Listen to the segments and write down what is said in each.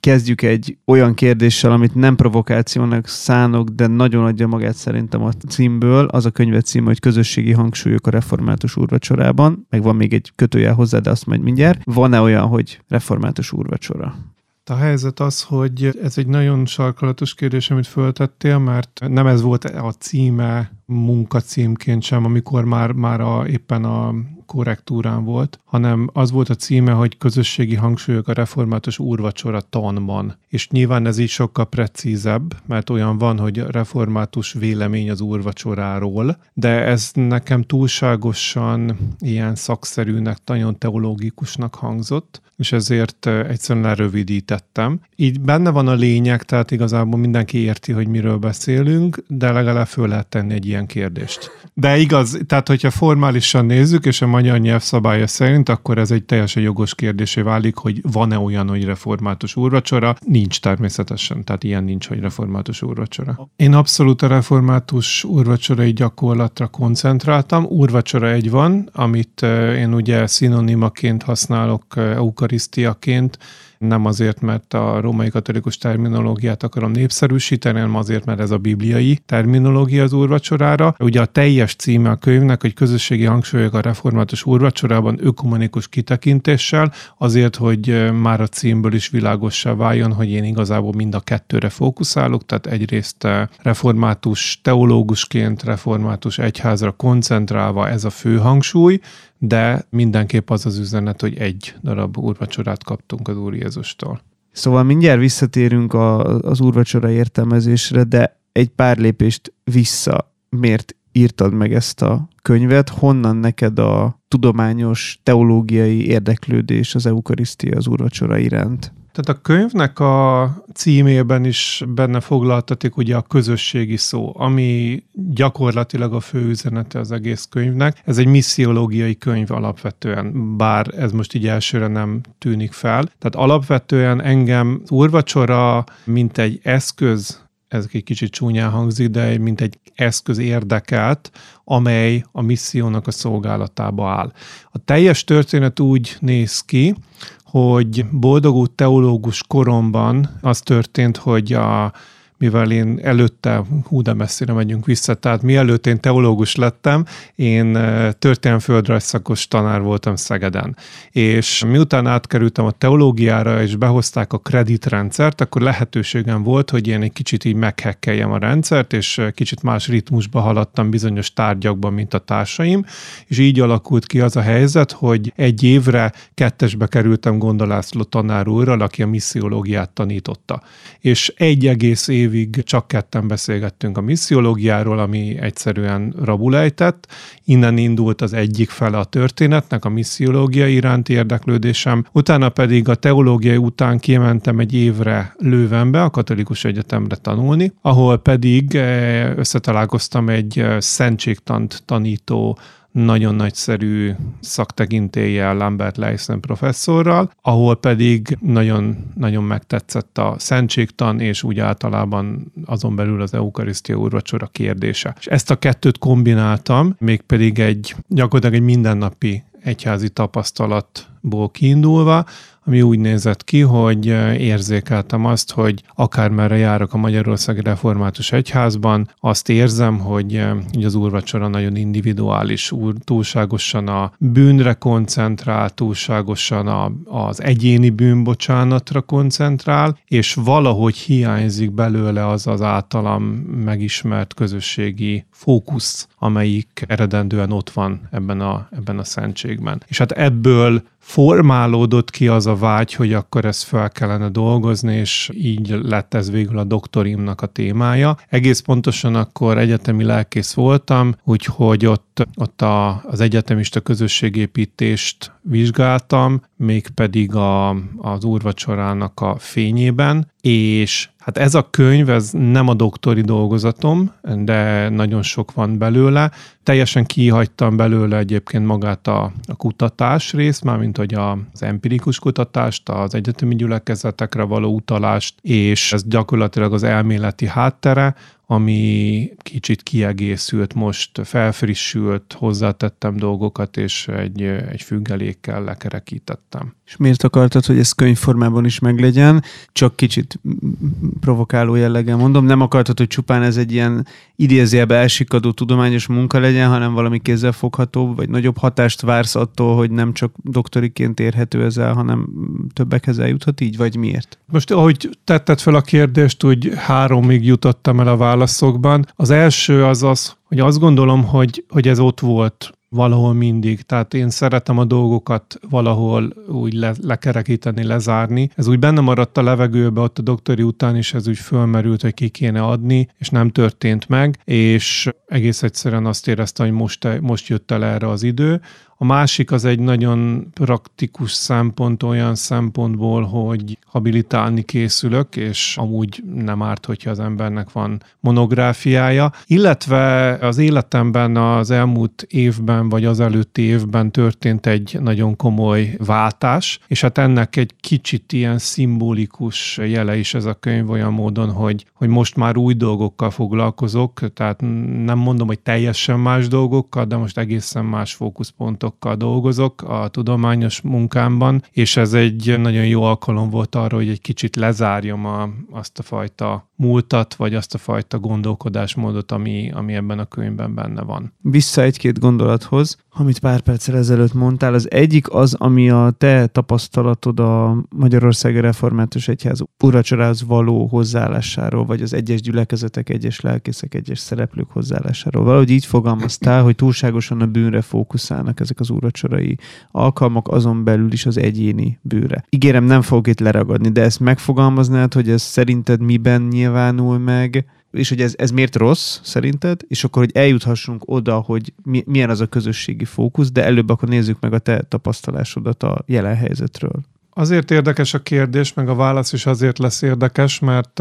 kezdjük egy olyan kérdéssel, amit nem provokációnak szánok, de nagyon adja magát szerintem a címből. Az a könyvet címe, hogy Közösségi hangsúlyok a református úrvacsorában. Meg van még egy kötőjel hozzá, de azt majd mindjárt. Van-e olyan, hogy református úrvacsora? A helyzet az, hogy ez egy nagyon sarkalatos kérdés, amit föltettél, mert nem ez volt a címe munkacímként sem, amikor már éppen a korrektúrán volt, hanem az volt a címe, hogy Közösségi hangsúlyok a református úrvacsora tanban. És nyilván ez így sokkal precízebb, mert olyan van, hogy református vélemény az úrvacsoráról, de ez nekem túlságosan ilyen szakszerűnek, nagyon teológikusnak hangzott, és ezért egyszerűen lerövidítettem. Így benne van a lényeg, tehát igazából mindenki érti, hogy miről beszélünk, de legalább föl lehet tenni egy ilyen kérdést. De igaz, tehát hogyha formálisan nézzük, és a magyar nyelvszabálya szerint, akkor ez egy teljesen jogos kérdésé válik, hogy van-e olyan, hogy református úrvacsora? Nincs természetesen, tehát ilyen nincs, hogy református úrvacsora. Én abszolút a református úrvacsorai gyakorlatra koncentráltam. Úrvacsora egy van, amit én ugye szinonimaként használok eukarisztiaként, nem azért, mert a római katolikus terminológiát akarom népszerűsíteni, hanem azért, mert ez a bibliai terminológia az úrvacsorára. Ugye a teljes címe a könyvnek, hogy Közösségi hangsúlyok a református úrvacsorában ökumenikus kitekintéssel, azért, hogy már a címből is világossá váljon, hogy én igazából mind a kettőre fókuszálok, tehát egyrészt református teológusként, református egyházra koncentrálva ez a fő hangsúly, de mindenképp az az üzenet, hogy egy darab úrvacsorát kaptunk az Úr Jézustól. Szóval mindjárt visszatérünk az úrvacsora értelmezésre, de egy pár lépést vissza. Miért írtad meg ezt a könyvet? Honnan neked a tudományos, teológiai érdeklődés az eukarisztia, az úrvacsora iránt? Tehát a könyvnek a címében is benne foglaltatik ugye a közösségi szó, ami gyakorlatilag a fő üzenete az egész könyvnek. Ez egy missziológiai könyv alapvetően, bár ez most így elsőre nem tűnik fel. Tehát alapvetően engem az úrvacsora, mint egy eszköz, ez egy kicsit csúnyán hangzik, de mint egy eszköz érdekelt, amely a missziónak a szolgálatába áll. A teljes történet úgy néz ki, hogy boldogult teológus koromban az történt, hogy mivel én előtte, de messzire megyünk vissza, tehát mielőtt én teológus lettem, én történelmi-földrajz szakos tanár voltam Szegeden. És miután átkerültem a teológiára, és behozták a kreditrendszert, akkor lehetőségem volt, hogy én egy kicsit így meghekkeljem a rendszert, és kicsit más ritmusba haladtam bizonyos tárgyakban, mint a társaim, és így alakult ki az a helyzet, hogy egy évre kettesbe kerültem Gonda László tanár úrral, aki a missziológiát tanította. És egy egész évig csak ketten beszélgettünk a missziológiáról, ami egyszerűen rabulejtett. Innen indult az egyik fele a történetnek, a missziológia iránti érdeklődésem. Utána pedig a teológiai után kimentem egy évre Leuvenbe, a katolikus egyetemre tanulni, ahol pedig összetalálkoztam egy szentségtant tanító, nagyon nagyszerű szaktekintéllyel, Lambert Leisen professzorral, ahol pedig nagyon, nagyon megtetszett a szentségtan, és úgy általában azon belül az eukarisztia úrvacsora kérdése. És ezt a kettőt kombináltam, mégpedig gyakorlatilag egy mindennapi egyházi tapasztalatból kiindulva, ami úgy nézett ki, hogy érzékeltem azt, hogy akármerre járok a Magyarországi Református Egyházban, azt érzem, hogy az úrvacsora nagyon individuális, túlságosan a bűnre koncentrál, túlságosan az egyéni bűnbocsánatra koncentrál, és valahogy hiányzik belőle az általam megismert közösségi fókusz, amelyik eredendően ott van ebben a szentségben. És hát ebből formálódott ki az a vágy, hogy akkor ezt fel kellene dolgozni, és így lett ez végül a doktorimnak a témája. Egész pontosan akkor egyetemi lelkész voltam, úgyhogy ott az egyetemista közösségépítést vizsgáltam, mégpedig az úrvacsorának a fényében, és hát ez a könyv, ez nem a doktori dolgozatom, de nagyon sok van belőle. Teljesen kihagytam belőle egyébként magát a kutatás részt, mármint hogy az empirikus kutatást, az egyetemi gyülekezetekre való utalást, és ez gyakorlatilag az elméleti háttere, ami kicsit kiegészült, most felfrissült, hozzátettem dolgokat, és egy függelékkel lekerekítettem. És miért akartad, hogy ez könyvformában is meglegyen? Csak kicsit provokáló jelleggel mondom, nem akartad, hogy csupán ez egy ilyen idézőjelbe elsikadó tudományos munka legyen, hanem valami kézzelfogható, vagy nagyobb hatást vársz attól, hogy nem csak doktoriként érhető ez el, hanem többekhez eljuthat így, vagy miért? Most, ahogy tetted fel a kérdést, úgy 3-ig jutottam el a válaszokban. Az első az, hogy azt gondolom, hogy ez ott volt valahol mindig. Tehát én szeretem a dolgokat valahol úgy lekerekíteni, lezárni. Ez úgy benne maradt a levegőbe, ott a doktori után is ez úgy fölmerült, hogy ki kéne adni, és nem történt meg, és egész egyszerűen azt éreztem, hogy most jött el erre az idő. A másik az egy nagyon praktikus szempont olyan szempontból, hogy habilitálni készülök, és amúgy nem árt, hogyha az embernek van monográfiája. Illetve az életemben az elmúlt évben, vagy az előtti évben történt egy nagyon komoly váltás, és hát ennek egy kicsit ilyen szimbolikus jele is ez a könyv olyan módon, hogy most már új dolgokkal foglalkozok, tehát nem mondom, hogy teljesen más dolgokkal, de most egészen más fókuszpontokkal dolgozok a tudományos munkámban, és ez egy nagyon jó alkalom volt arra, hogy egy kicsit lezárjam azt a fajta múltat, vagy azt a fajta gondolkodásmódot, ami ebben a könyvben benne van. Vissza egy-két gondolathoz, amit pár perccel ezelőtt mondtál. Az egyik az, ami a te tapasztalatod a Magyarországi Református Egyház úrvacsorához való hozzáállásáról, vagy az egyes gyülekezetek, egyes lelkészek, egyes szereplők hozzáállásáról. Valahogy így fogalmaztál, hogy túlságosan a bűnre fókuszálnak ezek az úrvacsorai alkalmak, azon belül is az egyéni bűnre. Ígérem, nem fogok itt leragadni, de ezt megfogalmaznád, hogy ez szerinted miben nyilvánul meg, és hogy ez miért rossz szerinted, és akkor, hogy eljuthassunk oda, hogy milyen az a közösségi fókusz, de előbb akkor nézzük meg a te tapasztalásodat a jelen helyzetről. Azért érdekes a kérdés, meg a válasz is azért lesz érdekes, mert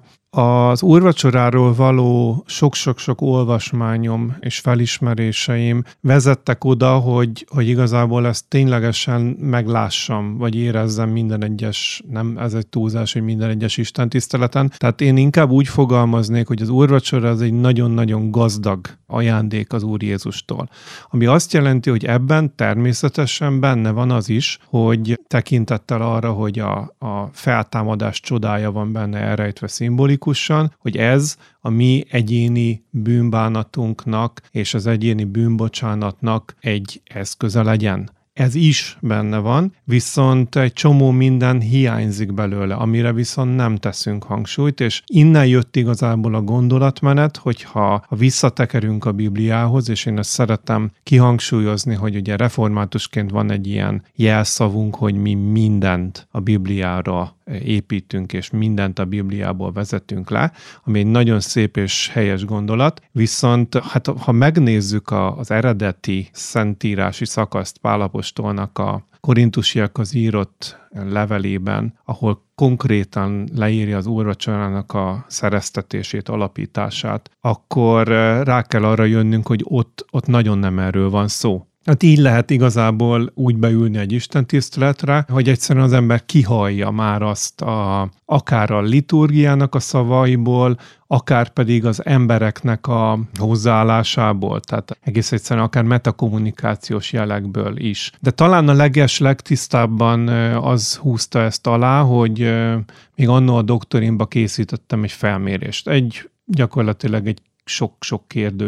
az úrvacsoráról való sok-sok-sok olvasmányom és felismeréseim vezettek oda, hogy igazából ezt ténylegesen meglássam, vagy érezzem minden egyes, nem ez egy túlzás, hogy minden egyes istentiszteleten. Tehát én inkább úgy fogalmaznék, hogy az úrvacsora az egy nagyon-nagyon gazdag ajándék az Úr Jézustól. Ami azt jelenti, hogy ebben természetesen benne van az is, hogy tekintettel arra, hogy a feltámadás csodája van benne elrejtve szimbolikusan, hogy ez a mi egyéni bűnbánatunknak és az egyéni bűnbocsánatnak egy eszköze legyen. Ez is benne van, viszont egy csomó minden hiányzik belőle, amire viszont nem teszünk hangsúlyt, és innen jött igazából a gondolatmenet, hogyha visszatekerünk a Bibliához, és én ezt szeretem kihangsúlyozni, hogy ugye reformátusként van egy ilyen jelszavunk, hogy mi mindent a Bibliára építünk, és mindent a Bibliából vezetünk le, ami egy nagyon szép és helyes gondolat, viszont hát ha megnézzük az eredeti szentírási szakaszt Pál apostolnak a korintusiakhoz írott levelében, ahol konkrétan leírja az úrvacsorának a szereztetését, alapítását, akkor rá kell arra jönnünk, hogy ott nagyon nem erről van szó. Hát így lehet igazából úgy beülni egy istentiszteletre, hogy egyszerűen az ember kihallja már azt akár a liturgiának a szavaiból, akár pedig az embereknek a hozzáállásából, tehát egész egyszerűen akár metakommunikációs jelekből is. De talán a legtisztábban az húzta ezt alá, hogy még annó a doktorinba készítettem egy felmérést. Gyakorlatilag egy sok-sok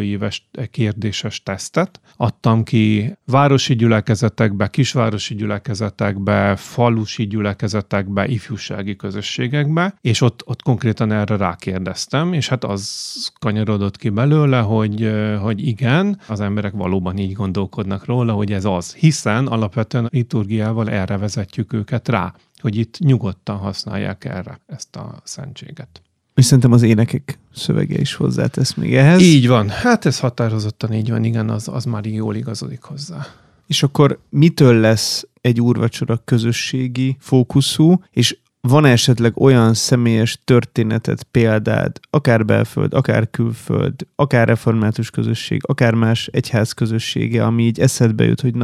kérdéses tesztet. Adtam ki városi gyülekezetekbe, kisvárosi gyülekezetekbe, falusi gyülekezetekbe, ifjúsági közösségekbe, és ott konkrétan erre rákérdeztem, és hát az kanyarodott ki belőle, hogy igen, az emberek valóban így gondolkodnak róla, hogy ez az. Hiszen alapvetően a liturgiával erre vezetjük őket rá, hogy itt nyugodtan használják erre ezt a szentséget. És szerintem az énekek szövege is hozzátesz még ehhez. Így van. Hát ez határozottan így van, igen, az már jól igazodik hozzá. És akkor mitől lesz egy úrvacsora közösségi fókuszú, és van esetleg olyan személyes történeted, példád, akár belföld, akár külföld, akár református közösség, akár más egyház közössége, ami így eszedbe jut, hogy na,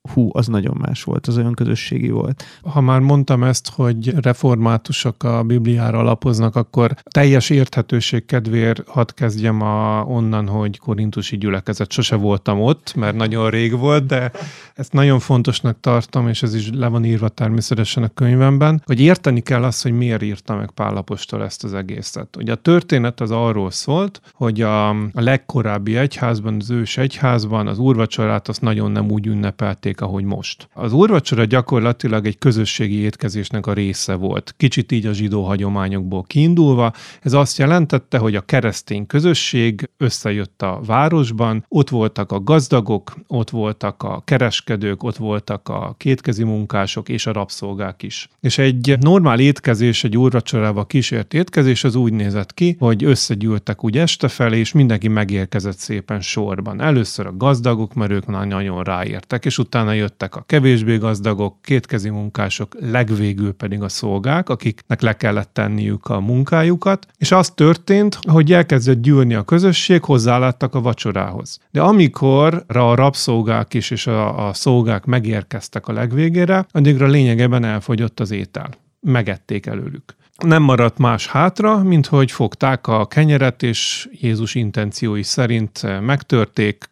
az nagyon más volt, az olyan közösségi volt. Ha már mondtam ezt, hogy reformátusok a Bibliára alapoznak, akkor teljes érthetőség kedvéért hadd kezdjem onnan, hogy korintusi gyülekezet. Sose voltam ott, mert nagyon rég volt, de ezt nagyon fontosnak tartom, és ez is le van írva természetesen a könyvemben, hogy érteni kell azt, hogy miért írta meg Pál apostol ezt az egészet. Ugye a történet az arról szólt, hogy a legkorábbi egyházban, az ős egyházban az úrvacsorát azt nagyon nem úgy ünnepelték, ahogy most. Az úrvacsora gyakorlatilag egy közösségi étkezésnek a része volt. Kicsit így a zsidó hagyományokból kiindulva. Ez azt jelentette, hogy a keresztény közösség összejött a városban, ott voltak a gazdagok, ott voltak a kereskedők, ott voltak a kétkezi munkások és a rabszolgák is. És egy normál étkezés, egy úrvacsorába kísért étkezés az úgy nézett ki, hogy összegyűltek úgy este felé, és mindenki megérkezett szépen sorban. Először a gazdagok, mert ők nagyon ráértek, és utána jöttek a kevésbé gazdagok, kétkezi munkások, legvégül pedig a szolgák, akiknek le kellett tenniük a munkájukat, és az történt, hogy elkezdett gyűlni a közösség, hozzáláttak a vacsorához. De amikor a rabszolgák is és a szolgák megérkeztek a legvégére, addigra lényegében elfogyott az étel. Megették előlük. Nem maradt más hátra, mint hogy fogták a kenyeret, és Jézus intenciói szerint megtörték,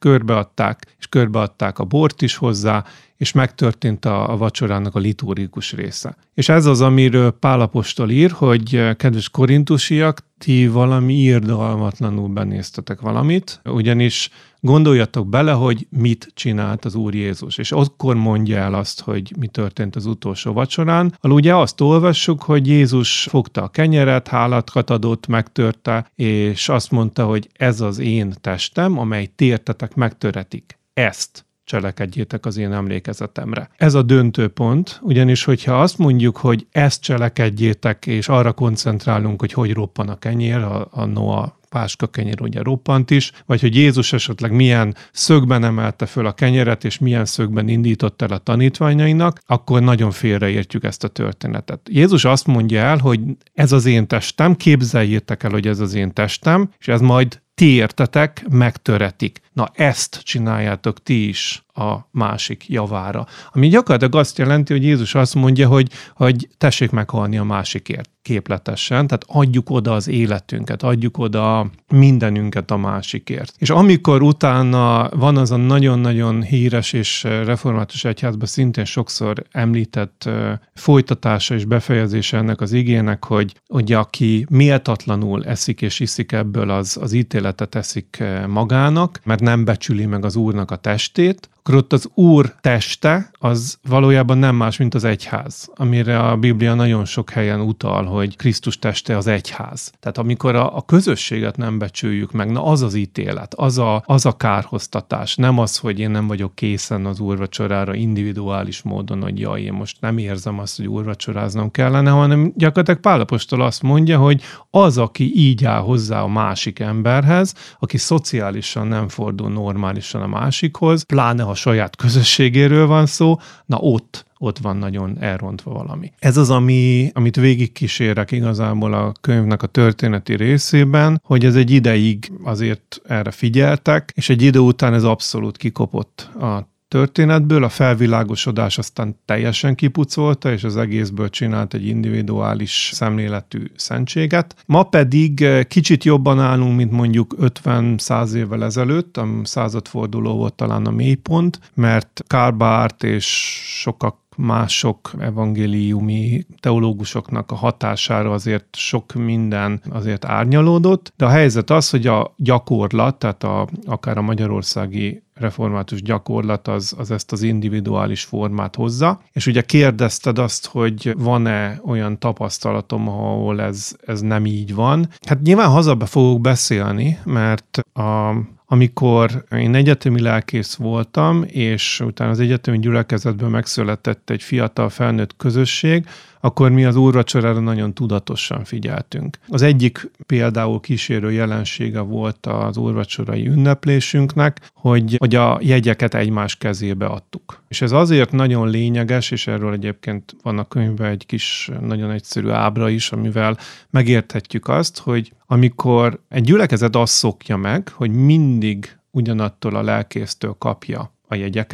körbeadták a bort is hozzá, és megtörtént a vacsorának a liturgikus része. És ez az, amiről Pál apostol ír, hogy kedves korintusiak, ti valami irgalmatlanul benéztetek valamit, ugyanis gondoljatok bele, hogy mit csinált az Úr Jézus. És akkor mondja el azt, hogy mi történt az utolsó vacsorán. Ugye azt olvassuk, hogy Jézus fogta a kenyeret, hálakat adott, megtörte, és azt mondta, hogy ez az én testem, amely ti értetek megtöretik. Ezt cselekedjétek az én emlékezetemre. Ez a döntő pont, ugyanis hogyha azt mondjuk, hogy ezt cselekedjétek, és arra koncentrálunk, hogy roppan a kenyér, a Noa páska kenyér ugye roppant is, vagy hogy Jézus esetleg milyen szögben emelte föl a kenyeret, és milyen szögben indított el a tanítványainak, akkor nagyon félreértjük ezt a történetet. Jézus azt mondja el, hogy ez az én testem, képzeljétek el, hogy ez az én testem, és ez majd ti értetek, megtöretik. Na ezt csináljátok ti is a másik javára. Ami gyakorlatilag azt jelenti, hogy Jézus azt mondja, hogy tessék meghalni a másikért képletesen, tehát adjuk oda az életünket, adjuk oda mindenünket a másikért. És amikor utána van az a nagyon-nagyon híres és református egyházban szintén sokszor említett folytatása és befejezése ennek az igének, hogy aki méltatlanul eszik és iszik ebből, az ítéletet eszik magának, mert nem becsüli meg az Úrnak a testét, akkor ott az Úr teste az valójában nem más, mint az egyház, amire a Biblia nagyon sok helyen utal, hogy Krisztus teste az egyház. Tehát amikor a közösséget nem becsüljük meg, na az az ítélet, az a kárhoztatás, nem az, hogy én nem vagyok készen az úrvacsorára individuális módon, hogy jaj, én most nem érzem azt, hogy úrvacsoráznom kellene, hanem gyakorlatilag Pál apostol azt mondja, hogy az, aki így áll hozzá a másik emberhez, aki szociálisan nem fordul normálisan a másikhoz, pláne a saját közösségéről van szó, na ott van nagyon elrontva valami. Ez az, amit végigkísérek igazából a könyvnek a történeti részében, hogy ez egy ideig azért erre figyeltek, és egy idő után ez abszolút kikopott a történetből, a felvilágosodás aztán teljesen kipucolta, és az egészből csinált egy individuális szemléletű szentséget. Ma pedig kicsit jobban állunk, mint mondjuk 50-100 évvel ezelőtt, a századforduló volt talán a mélypont, mert Karl Barth és mások evangéliumi teológusoknak a hatására azért sok minden azért árnyalódott, de a helyzet az, hogy a gyakorlat, tehát akár a magyarországi református gyakorlat az ezt az individuális formát hozza, és ugye kérdezted azt, hogy van-e olyan tapasztalatom, ahol ez nem így van. Hát nyilván hazabe fogok beszélni, mert amikor én egyetemi lelkész voltam, és utána az egyetemi gyülekezetből megszületett egy fiatal felnőtt közösség, akkor mi az úrvacsorára nagyon tudatosan figyeltünk. Az egyik például kísérő jelensége volt az úrvacsorai ünneplésünknek, hogy a jegyeket egymás kezébe adtuk. És ez azért nagyon lényeges, és erről egyébként van a könyvben egy kis nagyon egyszerű ábra is, amivel megérthetjük azt, hogy amikor egy gyülekezet azt szokja meg, hogy mindig ugyanattól a lelkésztől kapja a jegyeket,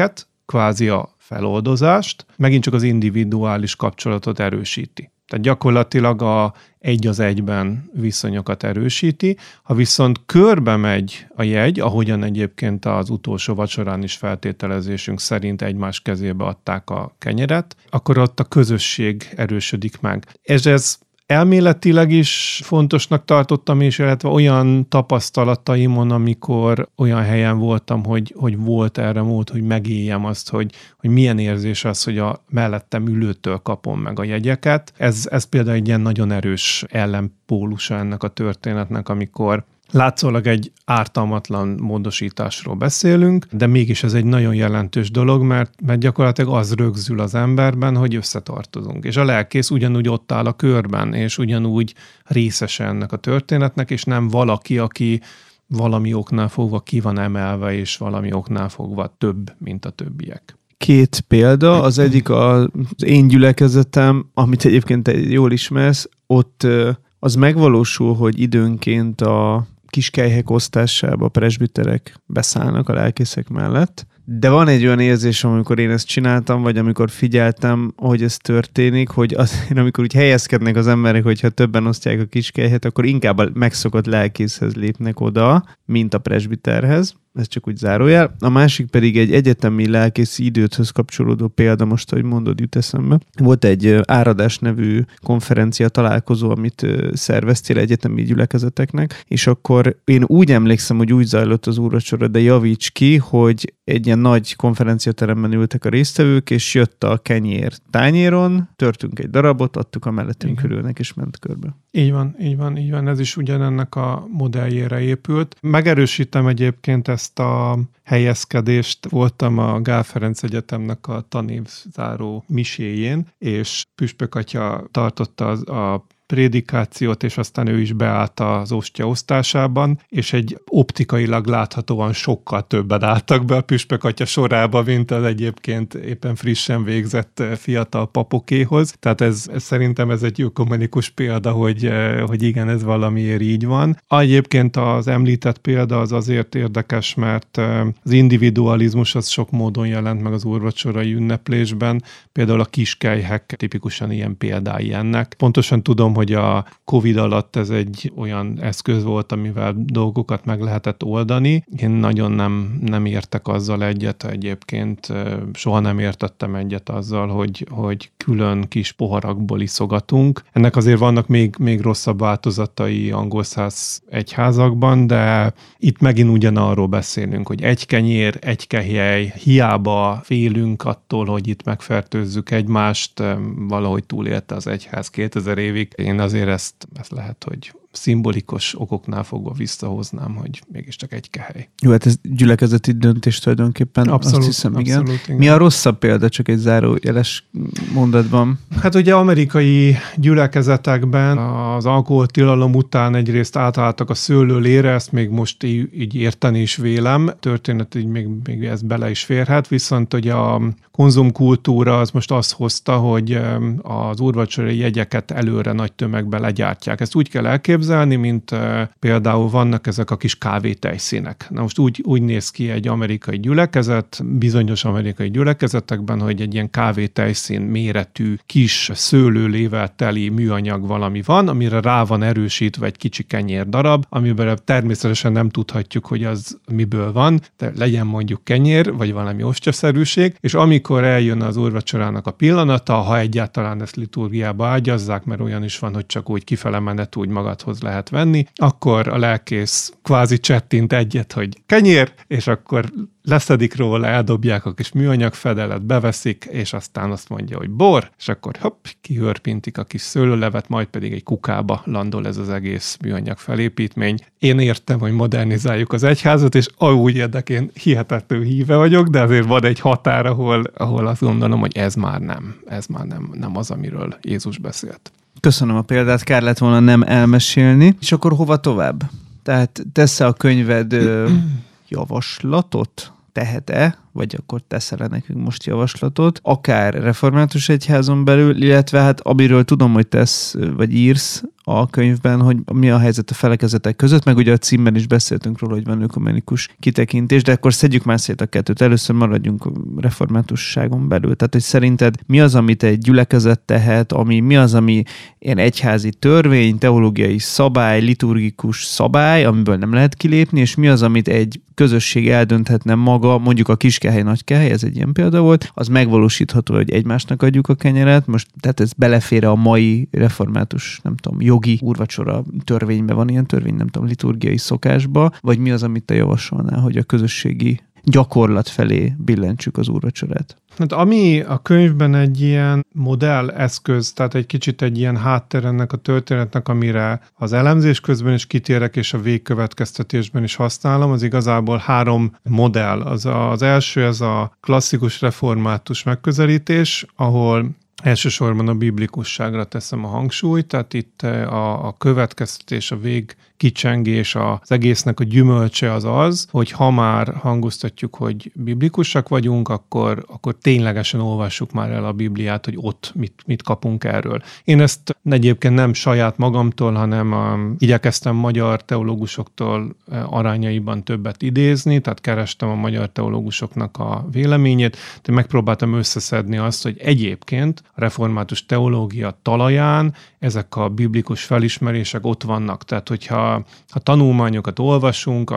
kvázi a feloldozást, megint csak az individuális kapcsolatot erősíti. Tehát gyakorlatilag a egy az egyben viszonyokat erősíti. Ha viszont körbe megy a jegy, ahogyan egyébként az utolsó vacsorán is feltételezésünk szerint egymás kezébe adták a kenyeret, akkor ott a közösség erősödik meg. És ez elméletileg is fontosnak tartottam, és illetve olyan tapasztalataimon, amikor olyan helyen voltam, hogy volt erre mód, hogy megéljem azt, hogy milyen érzés az, hogy a mellettem ülőtől kapom meg a jegyeket. Ez például egy ilyen nagyon erős ellenpólusa ennek a történetnek, amikor látszólag egy ártalmatlan módosításról beszélünk, de mégis ez egy nagyon jelentős dolog, mert gyakorlatilag az rögzül az emberben, hogy összetartozunk. És a lelkész ugyanúgy ott áll a körben, és ugyanúgy részese ennek a történetnek, és nem valaki, aki valami oknál fogva ki van emelve, és valami oknál fogva több, mint a többiek. 2 példa, az egyik az én gyülekezetem, amit egyébként jól ismersz, ott az megvalósul, hogy időnként a kiskelyhek osztásába a presbiterek beszállnak a lelkészek mellett, de van egy olyan érzés, amikor én ezt csináltam, vagy amikor figyeltem, hogy ez történik, hogy amikor úgy helyezkednek az emberek, hogyha többen osztják a kiskelyhet, akkor inkább a megszokott lelkészhez lépnek oda, mint a presbiterhez. Ez csak úgy zárójel. A másik pedig egy egyetemi lelkészi időthöz kapcsolódó példa, most, ahogy mondod, jut eszembe. Volt egy Áradás nevű konferencia találkozó, amit szerveztél egyetemi gyülekezeteknek, és akkor én úgy emlékszem, hogy úgy zajlott az úrvacsora, de javíts ki, hogy egy ilyen nagy konferenciateremben ültek a résztvevők, és jött a kenyér tányéron, törtünk egy darabot, adtuk a mellettünk ülőnek, és ment körbe. Így van. Ez is ugyanennek a modelljére épült. Megerősítem egyébként ezt a helyezkedést. Voltam a Gál Ferenc Egyetemnek a tanévzáró miséjén, és püspök atya tartotta a prédikációt, és aztán ő is beállt az ostya osztásában, és egy optikailag láthatóan sokkal többen álltak be a püspök atya sorába, mint az egyébként éppen frissen végzett fiatal papokéhoz. Tehát szerintem ez egy ökumenikus példa, hogy igen, ez valamiért így van. Egyébként az említett példa az azért érdekes, mert az individualizmus az sok módon jelent meg az úrvacsorai ünneplésben. Például a kiskelyhek tipikusan ilyen példái ennek. Pontosan tudom, hogy a Covid alatt ez egy olyan eszköz volt, amivel dolgokat meg lehetett oldani. Én nagyon nem értek azzal egyet, egyébként soha nem értettem egyet azzal, hogy külön kis poharakból iszogatunk. Ennek azért vannak még rosszabb változatai angol száz egyházakban, de itt megint ugyanarról beszélünk, hogy egy kenyér, egy kehely, hiába félünk attól, hogy itt megfertőzzük egymást, valahogy túlélte az egyház 2000 évig. Én azért ezt lehet, hogy szimbolikus okoknál fogva visszahoznám, hogy mégiscsak egy kehely. Jó, hát ez gyülekezeti döntés tulajdonképpen. Abszolút, azt hiszem, igen. Igen. Mi a rosszabb példa, csak egy zárójeles mondatban? Hát ugye amerikai gyülekezetekben az alkoholtilalom után egyrészt átálltak a szőlőlére, ezt még most így érteni is vélem, történet így még ez bele is férhet, viszont ugye a konzumkultúra az most azt hozta, hogy az úrvacsorai jegyeket előre nagy tömegben legyártják. Ezt úgy kell elképzelni, mint például vannak ezek a kis kávétejszínek. Na most úgy néz ki egy amerikai gyülekezet, bizonyos amerikai gyülekezetekben, hogy egy ilyen kávétejszín méretű kis szőlőlével teli műanyag valami van, amire rá van erősítve egy kicsi kenyér darab, amiben természetesen nem tudhatjuk, hogy az miből van, de legyen mondjuk kenyér, vagy valami ostyaszerűség, és amikor eljön az úrvacsorának a pillanata, ha egyáltalán ezt liturgiába ágyazzák, mert olyan is van, hogy csak úgy kifele menet úgy magadhoz lehet venni, akkor a lelkész kvázi csettint egyet, hogy kenyér, és akkor leszedik róla, eldobják a kis műanyag fedelet, beveszik, és aztán azt mondja, hogy bor, és akkor hopp, kihörpintik a kis szőlőlevet, majd pedig egy kukába landol ez az egész műanyag felépítmény. Én értem, hogy modernizáljuk az egyházat, és úgy érdekén hihetetlen híve vagyok, de azért van egy határ, ahol azt gondolom, hogy ez már nem az, amiről Jézus beszélt. Köszönöm a példát, kár lett volna nem elmesélni. És akkor hova tovább? Tehát tesz-e a könyved javaslatot? Tehet-e vagy akkor teszel-e nekünk most javaslatot, akár református egyházon belül, illetve hát amiről tudom, hogy tesz, vagy írsz a könyvben, hogy mi a helyzet a felekezetek között, meg ugye a címben is beszéltünk róla, hogy van ökumenikus kitekintés, de akkor szedjük már szét a kettőt. Először maradjunk a reformátusságon belül. Tehát, hogy szerinted mi az, amit egy gyülekezet tehet, mi az, ami ilyen egyházi törvény, teológiai szabály, liturgikus szabály, amiből nem lehet kilépni, és mi az, amit egy közösség eldönthetne maga, mondjuk a Kiskehely, Nagykehely, ez egy ilyen példa volt, az megvalósítható, hogy egymásnak adjuk a kenyeret, most tehát ez belefér a mai református, nem tudom, jogi úrvacsora törvénybe, van ilyen törvény, nem tudom, liturgiai szokásba, vagy mi az, amit te javasolnál, hogy a közösségi gyakorlat felé billentsük az úrvacsorát? Hát ami a könyvben egy ilyen modell eszköz, tehát egy kicsit egy ilyen háttér ennek a történetnek, amire az elemzés közben is kitérek, és a végkövetkeztetésben is használom, az igazából 3 modell. Az első, ez a klasszikus református megközelítés, ahol elsősorban a biblikusságra teszem a hangsúlyt, tehát itt a következtetés, a végkicsengés, az egésznek a gyümölcse az, hogy ha már hangoztatjuk, hogy biblikusak vagyunk, akkor ténylegesen olvassuk már el a Bibliát, hogy ott mit kapunk erről. Én ezt egyébként nem saját magamtól, hanem igyekeztem magyar teológusoktól arányaiban többet idézni, tehát kerestem a magyar teológusoknak a véleményét, de megpróbáltam összeszedni azt, hogy egyébként a református teológia talaján ezek a biblikus felismerések ott vannak. Tehát, hogyha tanulmányokat olvasunk,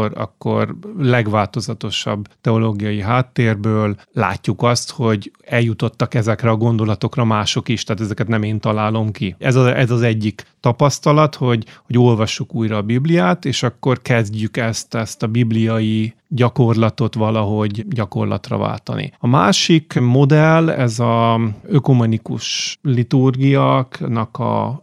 akkor legváltozatosabb teológiai háttérből látjuk azt, hogy eljutottak ezekre a gondolatokra mások is, tehát ezeket nem én találom ki. Ez az egyik tapasztalat, hogy olvassuk újra a Bibliát, és akkor kezdjük ezt a bibliai gyakorlatot valahogy gyakorlatra váltani. A másik modell, ez az ökumenikus liturgiáknak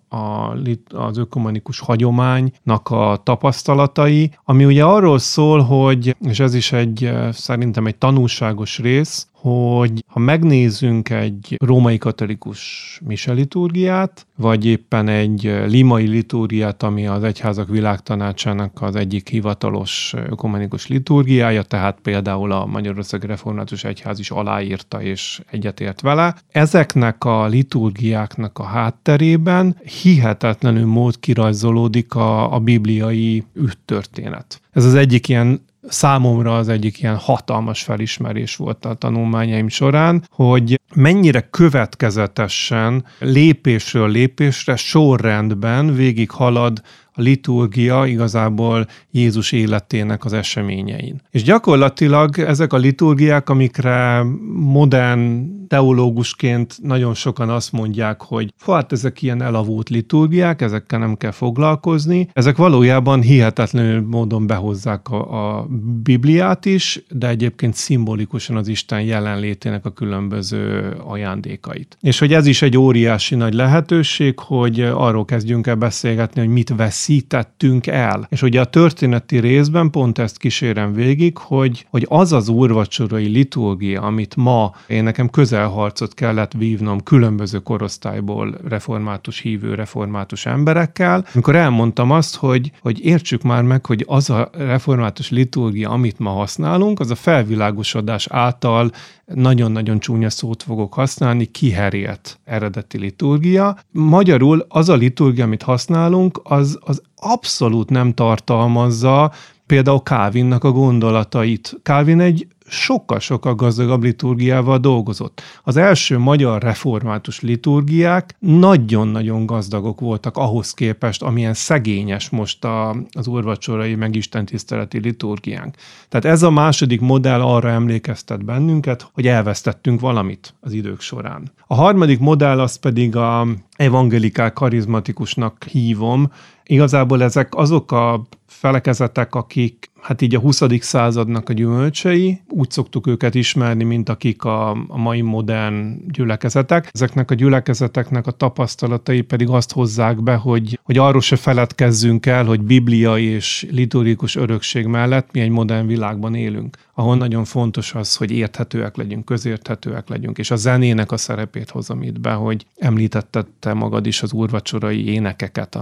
az ökumenikus hagyománynak a tapasztalatai, ami ugye arról szól, hogy, és ez is szerintem egy tanulságos rész, hogy ha megnézzünk egy római katolikus mise liturgiát, vagy éppen egy limai liturgiát, ami az Egyházak Világtanácsának az egyik hivatalos ökumenikus liturgiája, tehát például a Magyarországi Református Egyház is aláírta és egyetért vele. Ezeknek a liturgiáknak a hátterében hihetetlenül mód kirajzolódik a bibliai üttörténet. Ez az egyik ilyen számomra az egyik ilyen hatalmas felismerés volt a tanulmányaim során, hogy mennyire következetesen lépésről lépésre sorrendben végighalad a liturgia igazából Jézus életének az eseményein. És gyakorlatilag ezek a liturgiák, amikre modern teológusként nagyon sokan azt mondják, hogy hát ezek ilyen elavult liturgiák, ezekkel nem kell foglalkozni. Ezek valójában hihetetlenül módon behozzák a Bibliát is, de egyébként szimbolikusan az Isten jelenlétének a különböző ajándékait. És hogy ez is egy óriási nagy lehetőség, hogy arról kezdjünk el beszélgetni, hogy mit veszítettünk el. És ugye a történeti részben pont ezt kísérem végig, hogy az az úrvacsorai liturgia, amit ma én nekem közelharcot kellett vívnom különböző korosztályból református hívő, református emberekkel, amikor elmondtam azt, hogy értsük már meg, hogy az a református liturgia, amit ma használunk, az a felvilágosodás által nagyon-nagyon csúnya szót fogok használni, kiherélt eredeti liturgia. Magyarul az a liturgia, amit használunk, az abszolút nem tartalmazza például Calvinnak a gondolatait. Calvin egy sokkal-sokkal gazdagabb liturgiával dolgozott. Az első magyar református liturgiák nagyon-nagyon gazdagok voltak ahhoz képest, amilyen szegényes most az úrvacsorai meg istentiszteleti liturgiánk. Tehát ez a második modell arra emlékeztet bennünket, hogy elvesztettünk valamit az idők során. A harmadik modell az pedig a evangelikál karizmatikusnak hívom. Igazából ezek azok a felekezetek, akik hát így a 20. századnak a gyümölcsei, úgy szoktuk őket ismerni, mint akik a mai modern gyülekezetek. Ezeknek a gyülekezeteknek a tapasztalatai pedig azt hozzák be, hogy arról se feledkezzünk el, hogy bibliai és liturgikus örökség mellett mi egy modern világban élünk. ahol nagyon fontos az, hogy érthetőek legyünk, közérthetőek legyünk, és a zenének a szerepét hozom itt be, hogy említetted te magad is az úrvacsorai énekeket,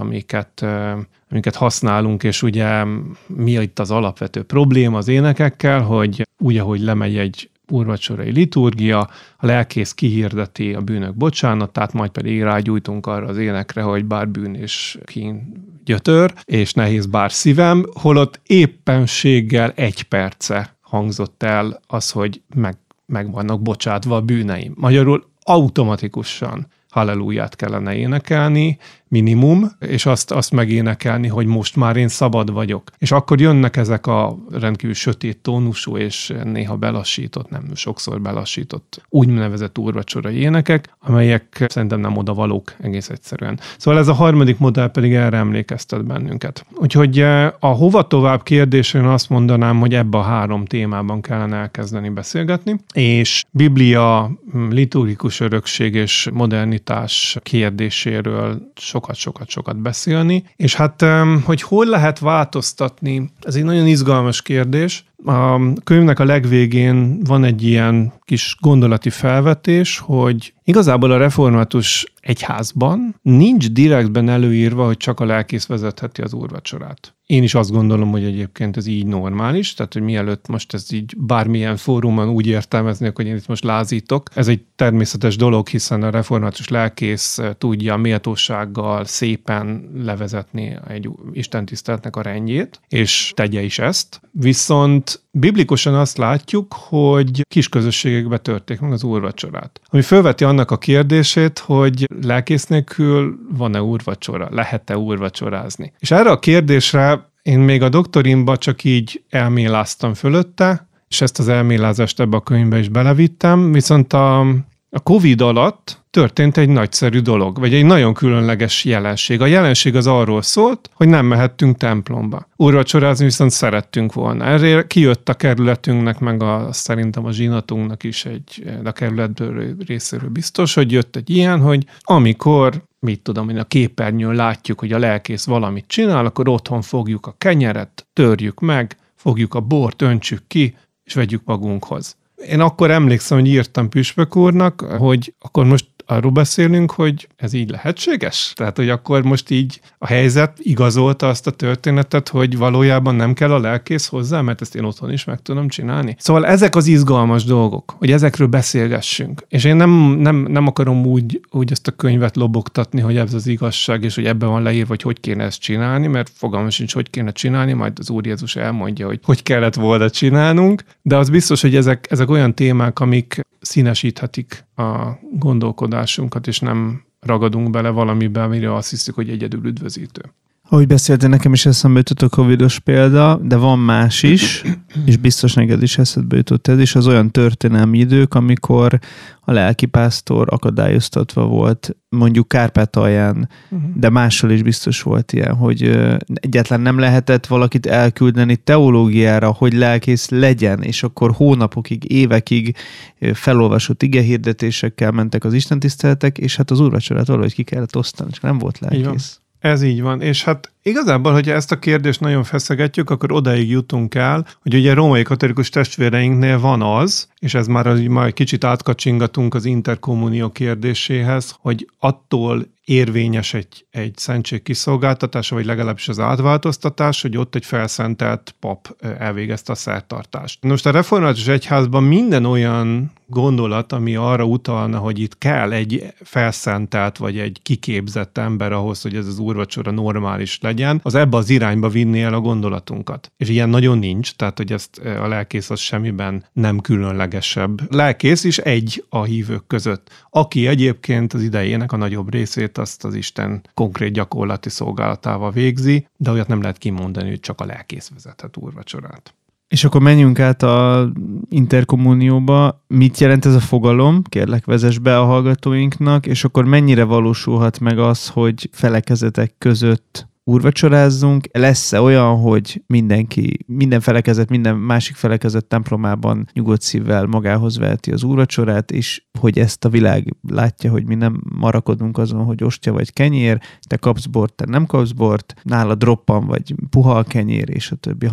amiket használunk, és ugye mi itt az alapvető probléma az énekekkel, hogy úgy, ahogy lemegy egy úrvacsorai liturgia, a lelkész kihirdeti a bűnök bocsánatát, majd pedig rágyújtunk arra az énekre, hogy bár bűn és kín gyötör, és nehéz bár szívem, holott éppenséggel 1 perce hangzott el az, hogy meg vannak bocsátva a bűneim. Magyarul automatikusan halleluját kellene énekelni, minimum, és azt megénekelni, hogy most már én szabad vagyok. És akkor jönnek ezek a rendkívül sötét tónusú, és néha belassított, nem sokszor belassított, úgynevezett úrvacsorai énekek, amelyek szerintem nem odavalók egész egyszerűen. Szóval ez a harmadik modell pedig erre emlékeztet bennünket. Úgyhogy a hova tovább kérdésén azt mondanám, hogy ebbe a 3 témában kellene elkezdeni beszélgetni, és Biblia, liturgikus örökség és modernitás kérdéséről sokat beszélni, és hát, hogy hol lehet változtatni, ez egy nagyon izgalmas kérdés. A könyvnek a legvégén van egy ilyen kis gondolati felvetés, hogy igazából a református egyházban nincs direktben előírva, hogy csak a lelkész vezetheti az úrvacsorát. Én is azt gondolom, hogy egyébként ez így normális, tehát hogy mielőtt most ez így bármilyen fórumon úgy értelmeznék, hogy én itt most lázítok. Ez egy természetes dolog, hiszen a református lelkész tudja méltósággal szépen levezetni egy istentiszteletnek a rendjét, és tegye is ezt. Viszont biblikusan azt látjuk, hogy kisközösségekbe törték meg az úrvacsorát. Ami felveti annak a kérdését, hogy lelkész nélkül van-e úrvacsora, lehet-e úrvacsorázni. És erre a kérdésre én még a doktorimba csak így elméláztam fölötte, és ezt az elmélázást ebbe a könyvbe is belevittem, viszont a Covid alatt történt egy nagyszerű dolog, vagy egy nagyon különleges jelenség. A jelenség az arról szólt, hogy nem mehettünk templomba. Úrvacsorázni viszont szerettünk volna. Erre kijött a kerületünknek, meg szerintem a zsinatunknak is a kerület részéről biztos, hogy jött egy ilyen, hogy amikor a képernyőn látjuk, hogy a lelkész valamit csinál, akkor otthon fogjuk a kenyeret, törjük meg, fogjuk a bort, öntsük ki, és vegyük magunkhoz. Én akkor emlékszem, hogy írtam Püspök úrnak, hogy akkor most arról beszélünk, hogy ez így lehetséges? Tehát, hogy akkor most így a helyzet igazolta azt a történetet, hogy valójában nem kell a lelkész hozzá, mert ezt én otthon is meg tudom csinálni. Szóval ezek az izgalmas dolgok, hogy ezekről beszélgessünk. És én nem akarom úgy ezt a könyvet lobogtatni, hogy ez az igazság, és hogy ebben van leírva, hogy kéne ezt csinálni, mert fogalmam sincs, hogy kéne csinálni, majd az Úr Jézus elmondja, hogy kellett volna csinálnunk, de az biztos, hogy ezek olyan témák, amik színesíthetik a gondolkodásunkat, és nem ragadunk bele valamiben, amire azt hiszük, hogy egyedül üdvözítő. Ahogy beszéltél, nekem is eszembe jutott a covidos példa, de van más is, és biztos neked is eszedbe jutott ez is, az olyan történelmi idők, amikor a lelkipásztor akadályoztatva volt, mondjuk Kárpátalján, de máshol is biztos volt ilyen, hogy egyáltalán nem lehetett valakit elküldeni teológiára, hogy lelkész legyen, és akkor hónapokig, évekig felolvasott igehirdetésekkel mentek az istentiszteletek, és hát az úrvacsorát valahogy ki kellett osztani, csak nem volt lelkész. Ez így van, és hát igazából, hogyha ezt a kérdést nagyon feszegetjük, akkor odaig jutunk el, hogy ugye római katolikus testvéreinknél van az, és ez már egy kicsit átkacsingatunk az interkommunió kérdéséhez, hogy attól érvényes egy szentség kiszolgáltatása, vagy legalábbis az átváltoztatás, hogy ott egy felszentelt pap elvégezte a szertartást. Most a református egyházban minden olyan gondolat, ami arra utalna, hogy itt kell egy felszentelt, vagy egy kiképzett ember ahhoz, hogy ez az úrvacsora normális legyen, az ebbe az irányba vinni el a gondolatunkat. És ilyen nagyon nincs, tehát hogy ezt a lelkész az semmiben nem különlegesebb. Lelkész is egy a hívők között, aki egyébként az idejének a nagyobb részét azt az Isten konkrét gyakorlati szolgálatával végzi, de olyat nem lehet kimondani, hogy csak a lelkész vezethet úrvacsorát. És akkor menjünk át a interkommunióba. Mit jelent ez a fogalom? Kérlek, vezess be a hallgatóinknak, és akkor mennyire valósulhat meg az, hogy felekezetek között úrvacsorázzunk? Lesz-e olyan, hogy minden felekezet, minden másik felekezet templomában nyugodt szívvel magához veheti az úrvacsorát, és hogy ezt a világ látja, hogy mi nem marakodunk azon, hogy ostya vagy kenyér, te kapsz bort, te nem kapsz bort, nálad roppan vagy puha a kenyér, és a többi, hanem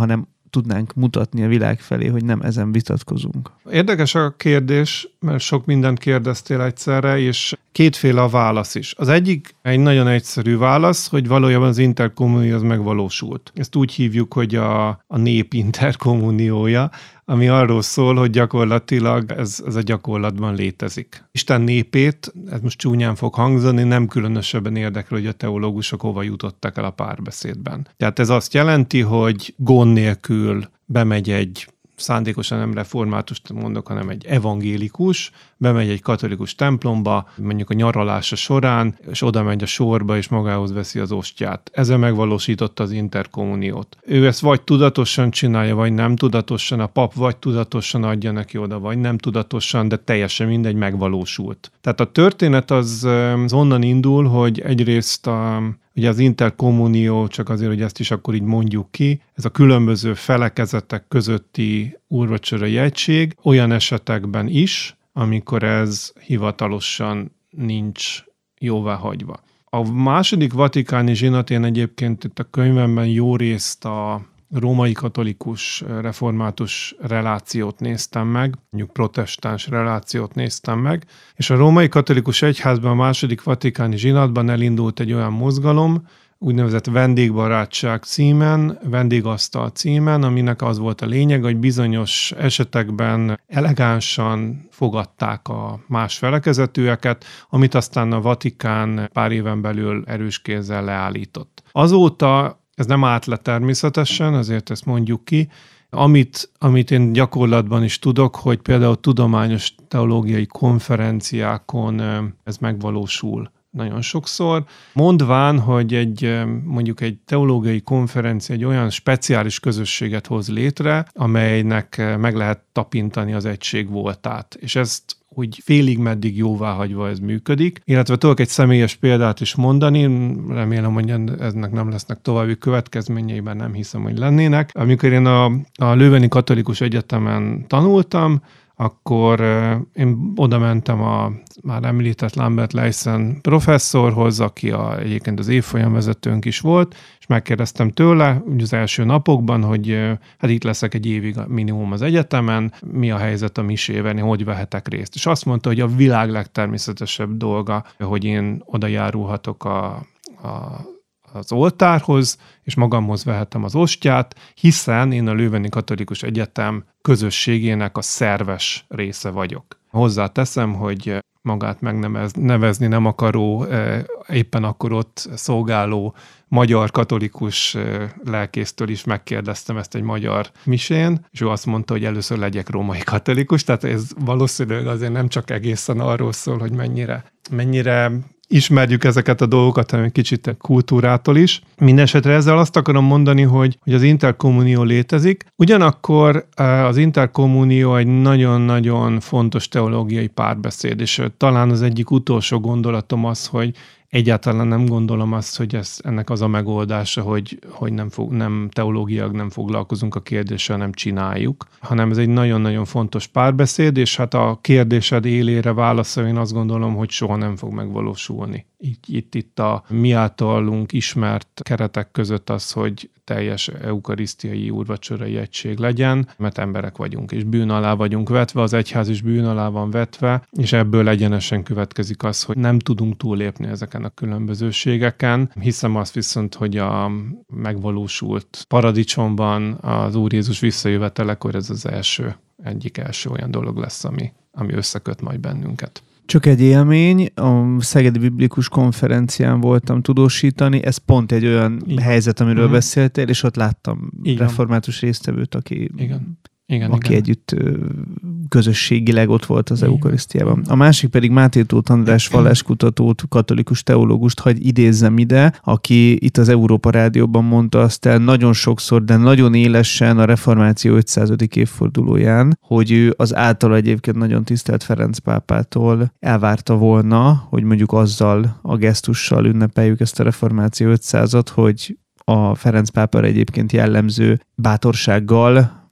tudnánk mutatni a világ felé, hogy nem ezen vitatkozunk? Érdekes a kérdés, mert sok mindent kérdeztél egyszerre, és kétféle a válasz is. Az egyik egy nagyon egyszerű válasz, hogy valójában az interkommunió az megvalósult. Ezt úgy hívjuk, hogy a nép interkommuniója, ami arról szól, hogy gyakorlatilag ez a gyakorlatban létezik. Isten népét, ez most csúnyán fog hangzani, nem különösebben érdekel, hogy a teológusok hova jutottak el a párbeszédben. Tehát ez azt jelenti, hogy gond nélkül bemegy egy, szándékosan nem reformátust mondok, hanem egy evangélikus, bemegy egy katolikus templomba, mondjuk a nyaralása során, és oda megy a sorba, és magához veszi az ostját. Ezzel megvalósította az interkommuniót. Ő ezt vagy tudatosan csinálja, vagy nem tudatosan, a pap vagy tudatosan adja neki oda, vagy nem tudatosan, de teljesen mindegy, megvalósult. Tehát a történet az onnan indul, hogy egyrészt ugye az interkommunió, csak azért, hogy ezt is akkor így mondjuk ki, ez a különböző felekezetek közötti úrvacsorai egység olyan esetekben is, amikor ez hivatalosan nincs jóváhagyva. A második vatikáni zsinat, én egyébként itt a könyvemben jó részt a római katolikus református relációt néztem meg, mondjuk protestáns relációt néztem meg, és a római katolikus egyházban a második vatikáni zsinatban elindult egy olyan mozgalom, úgynevezett vendégbarátság címen, vendégasztal címen, aminek az volt a lényeg, hogy bizonyos esetekben elegánsan fogadták a más felekezetűeket, amit aztán a Vatikán pár éven belül erős kézzel leállított. Azóta ez nem állt le természetesen, azért ezt mondjuk ki, amit én gyakorlatban is tudok, hogy például tudományos teológiai konferenciákon ez megvalósul nagyon sokszor. Mondván, hogy mondjuk egy teológiai konferencia egy olyan speciális közösséget hoz létre, amelynek meg lehet tapintani az egység voltát. És ezt úgy félig meddig jóváhagyva ez működik. Illetve tudok egy személyes példát is mondani, remélem, hogy eznek nem lesznek további következményeiben, nem hiszem, hogy lennének. Amikor én a Lőveni Katolikus Egyetemen tanultam, akkor én oda mentem a már említett Lambert Leysen professzorhoz, aki egyébként az évfolyamvezetőnk is volt, és megkérdeztem tőle az első napokban, hogy hát itt leszek egy évig minimum az egyetemen, mi a helyzet a misével, hogy vehetek részt. És azt mondta, hogy a világ legtermészetesebb dolga, hogy én oda járulhatok az oltárhoz, és magamhoz vehetem az ostját, hiszen én a Lőveni Katolikus Egyetem közösségének a szerves része vagyok. Hozzáteszem, hogy magát megnevezni nem akaró, éppen akkor ott szolgáló magyar katolikus lelkésztől is megkérdeztem ezt egy magyar misén, és ő azt mondta, hogy először legyek római katolikus, tehát ez valószínűleg azért nem csak egészen arról szól, hogy mennyire ismerjük ezeket a dolgokat, hanem egy kicsit kultúrától is. Mindenesetre ezzel azt akarom mondani, hogy az interkommunió létezik. Ugyanakkor az interkommunió egy nagyon-nagyon fontos teológiai párbeszéd, és talán az egyik utolsó gondolatom az, hogy egyáltalán nem gondolom azt, hogy ennek az a megoldása, hogy nem teológiailag nem foglalkozunk a kérdéssel, nem csináljuk, hanem ez egy nagyon-nagyon fontos párbeszéd, és hát a kérdésed élére válaszol, én azt gondolom, hogy soha nem fog megvalósulni. Itt a mi általunk ismert keretek között az, hogy teljes eukarisztiai úrvacsorai egység legyen, mert emberek vagyunk, és bűn alá vagyunk vetve, az egyház is bűn alá van vetve, és ebből egyenesen következik az, hogy nem tudunk túllépni ezeken a különbözőségeken. Hiszem azt viszont, hogy a megvalósult paradicsomban az Úr Jézus visszajövetelekor ez az egyik első olyan dolog lesz, ami összeköt majd bennünket. Csak egy élmény, a Szegedi Biblikus Konferencián voltam tudósítani, ez pont egy olyan helyzet, amiről beszéltél, és ott láttam református résztvevőt, aki együtt közösségileg ott volt az eukarisztiában. A másik pedig Máté Tóth András valláskutatót, katolikus teológust, hagy idézzem ide, aki itt az Európa Rádióban mondta azt el nagyon sokszor, de nagyon élesen a reformáció 500. évfordulóján, hogy ő az által egyébként nagyon tisztelt Ferenc pápától elvárta volna, hogy mondjuk azzal a gesztussal ünnepeljük ezt a reformáció 500-at, hogy a Ferenc pápára egyébként jellemző bátorsággal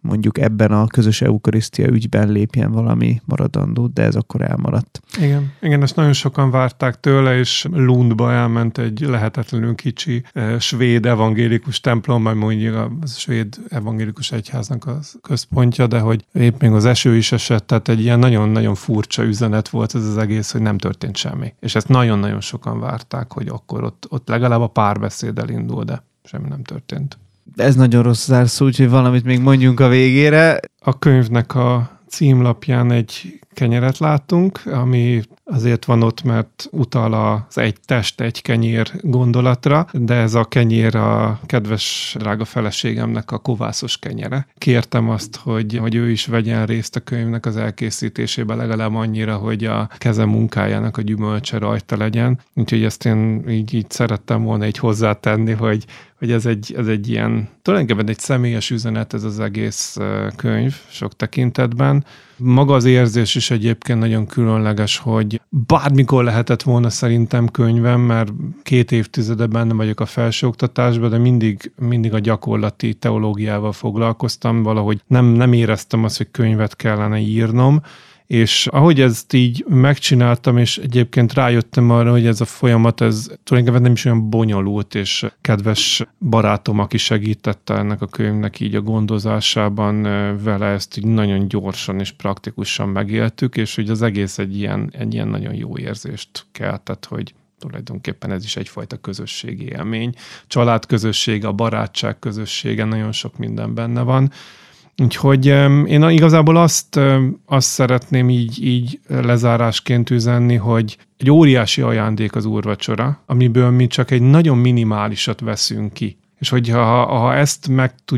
mondjuk ebben a közös eukarisztia ügyben lépjen valami maradandót, de ez akkor elmaradt. Igen, ezt nagyon sokan várták tőle, és Lundba elment egy lehetetlenül kicsi svéd evangélikus templom, majd mondjuk a svéd evangélikus egyháznak a központja, de hogy épp még az eső is esett, tehát egy ilyen nagyon-nagyon furcsa üzenet volt ez az egész, hogy nem történt semmi. És ezt nagyon-nagyon sokan várták, hogy akkor ott legalább a párbeszéd elindul, de semmi nem történt. Ez nagyon rossz zárszó, úgyhogy valamit még mondjunk a végére. A könyvnek a címlapján egy kenyeret láttunk, ami azért van ott, mert utal az egy test, egy kenyér gondolatra, de ez a kenyér a kedves drága feleségemnek a kovászos kenyere. Kértem azt, hogy ő is vegyen részt a könyvnek az elkészítésébe legalább annyira, hogy a keze munkájának a gyümölcse rajta legyen. Úgyhogy ezt én így szerettem volna így hozzátenni, hogy ez egy ilyen, tulajdonképpen egy személyes üzenet ez az egész könyv sok tekintetben. Maga az érzés is egyébként nagyon különleges, hogy bármikor lehetett volna szerintem könyvem, mert 2 évtizede benne vagyok a felsőoktatásban, de mindig a gyakorlati teológiával foglalkoztam, valahogy nem éreztem azt, hogy könyvet kellene írnom, és ahogy ezt így megcsináltam, és egyébként rájöttem arra, hogy ez a folyamat, ez tulajdonképpen nem is olyan bonyolult, és kedves barátom, aki segítette ennek a könyvnek így a gondozásában, vele ezt így nagyon gyorsan és praktikusan megéltük, és hogy az egész egy ilyen nagyon jó érzést keltett, hogy tulajdonképpen ez is egyfajta közösségi élmény. Családközössége, a barátság közössége, nagyon sok minden benne van. Úgyhogy én igazából azt szeretném így lezárásként üzenni, hogy egy óriási ajándék az úrvacsora, amiből mi csak egy nagyon minimálisat veszünk ki. És hogyha ezt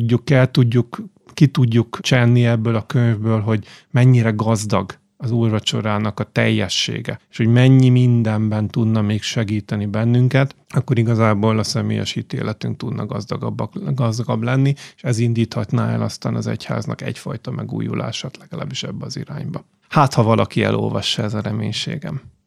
ki tudjuk csenni ebből a könyvből, hogy mennyire gazdag az úrvacsorának a teljessége, és hogy mennyi mindenben tudna még segíteni bennünket, akkor igazából a személyes hitéletünk tudna gazdagabb lenni, és ez indíthatná el aztán az egyháznak egyfajta megújulását legalábbis ebbe az irányba. Hát, ha valaki elolvassa, ez a reménységem.